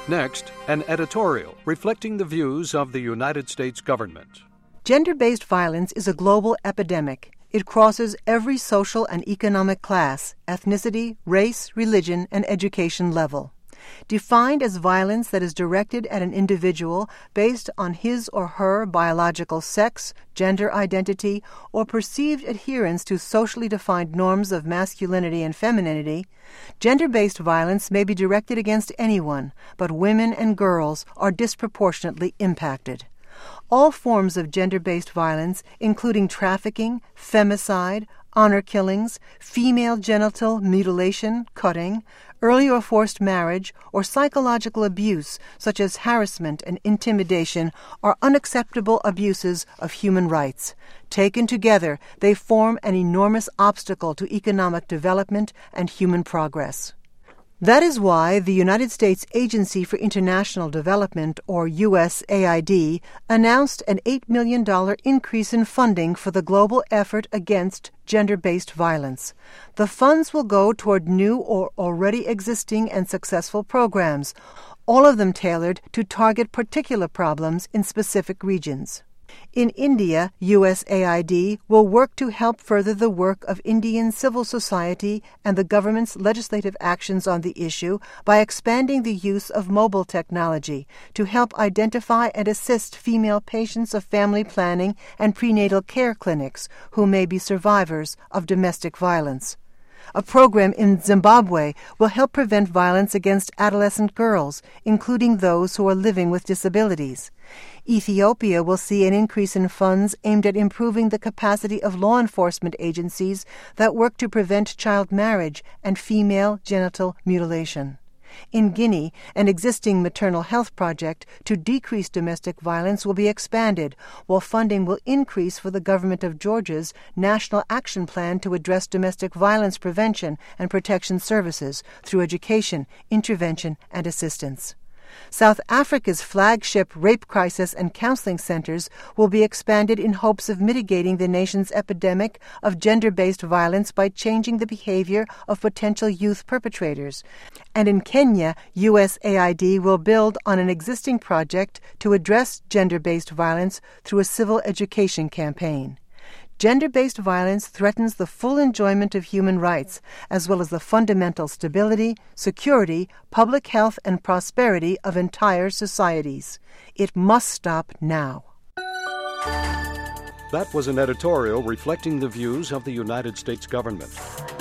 Next, an editorial reflecting the views of the United States government. Gender-based violence is a global epidemic. It crosses every social and economic class, ethnicity, race, religion, and education level. Defined as violence that is directed at an individual based on his or her biological sex, gender identity, or perceived adherence to socially defined norms of masculinity and femininity, gender-based violence may be directed against anyone, but women and girls are disproportionately impacted. All forms of gender-based violence, including trafficking, femicide, honor killings, female genital mutilation, cutting, early or forced marriage, or psychological abuse, such as harassment and intimidation, are unacceptable abuses of human rights. Taken together, they form an enormous obstacle to economic development and human progress. That is why the United States Agency for International Development, or USAID, announced an $8 million increase in funding for the global effort against gender-based violence. The funds will go toward new or already existing and successful programs, all of them tailored to target particular problems in specific regions. In India, USAID will work to help further the work of Indian civil society and the government's legislative actions on the issue by expanding the use of mobile technology to help identify and assist female patients of family planning and prenatal care clinics who may be survivors of domestic violence. A program in Zimbabwe will help prevent violence against adolescent girls, including those who are living with disabilities. Ethiopia will see an increase in funds aimed at improving the capacity of law enforcement agencies that work to prevent child marriage and female genital mutilation. In Guinea, an existing maternal health project to decrease domestic violence will be expanded, while funding will increase for the government of Georgia's National Action Plan to address domestic violence prevention and protection services through education, intervention, and assistance. South Africa's flagship rape crisis and counseling centers will be expanded in hopes of mitigating the nation's epidemic of gender-based violence by changing the behavior of potential youth perpetrators. And in Kenya, USAID will build on an existing project to address gender-based violence through a civil education campaign. Gender-based violence threatens the full enjoyment of human rights, as well as the fundamental stability, security, public health, and prosperity of entire societies. It must stop now. That was an editorial reflecting the views of the United States government.